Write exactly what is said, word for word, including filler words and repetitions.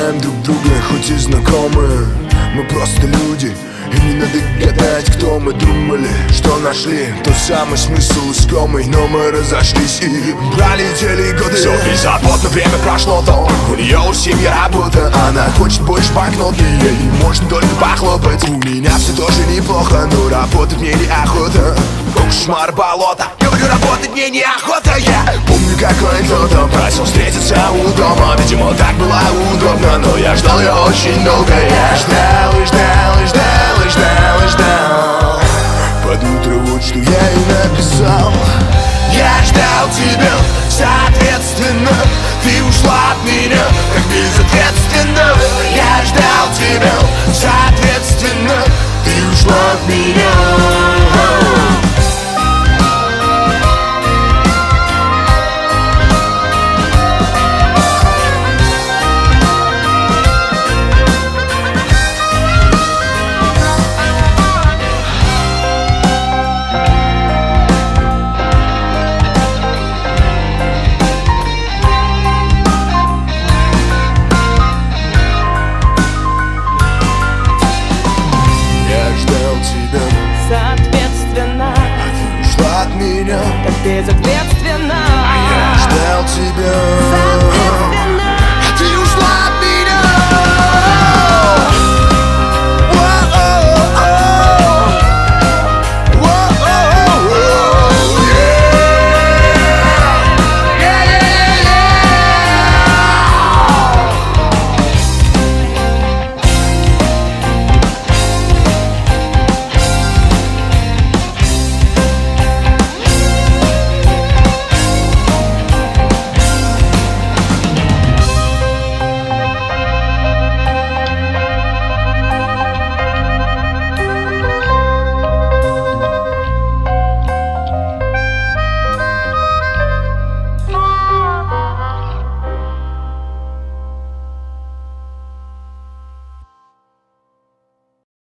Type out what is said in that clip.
знаем друг друга, хоть и знакомы. Мы просто люди, и не надо гадать, кто мы. Думали, что нашли тот самый смысл искомый, но мы разошлись и пролетели годы. Все беззаботно, время прошло, то у нее у семьи работа. Она хочет больше банкнот, ей можно только похлопать. У меня все тоже неплохо, но работать мне неохота. Кошмар болота, говорю, работать мне неохота. Я помню, какой кто-то просил встретиться у дома. Видимо, так было удобно, но я ждал ее очень долго. Я ждал и ждал